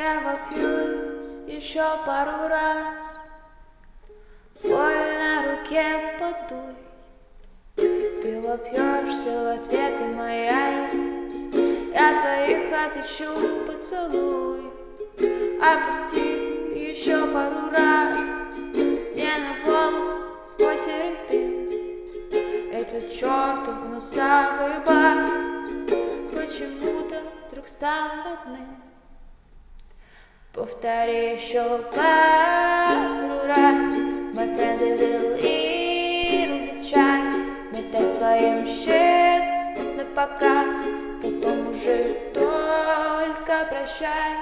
Я вопьюсь еще пару раз, боль на руке подуй. Ты вопьешься в ответ и моя я своих отвечу поцелуй. Опусти еще пару раз мне на волос свой серый дым. Этот чертов гнусавый бас почему-то вдруг стал родным. Повтори еще пару раз. My friends is a little bit shy. Метай своим щит на показ, потом уже только прощай.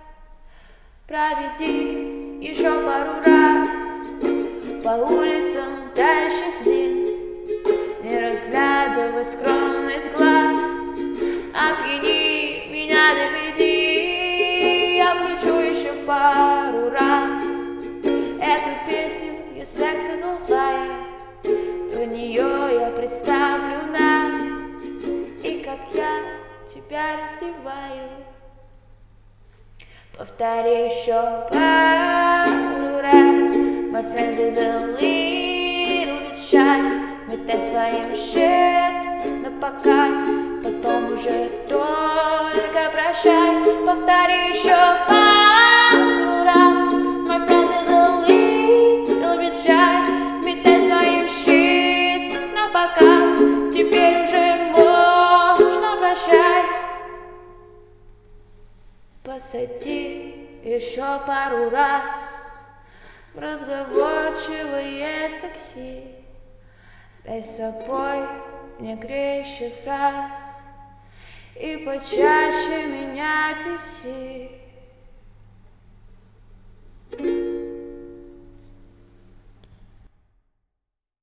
Проведи еще пару раз по улицам дальше один. Не разглядывай скромность глаз, опьяни меня, доведи. Я включу еще пару раз эту песню Your sex is on fire. В нее я представлю нас и как я тебя раздеваю. Повтори еще пару раз. My friends is a little bit shy. Метай своим щит на показ, потом уже только прощай. Повтори еще пару раз. My friends is a little bit shy. Метай своим щит на показ, теперь уже можно прощай. Посади еще пару раз в разговорчивое такси. Дай с собой не греющих фраз и почаще меня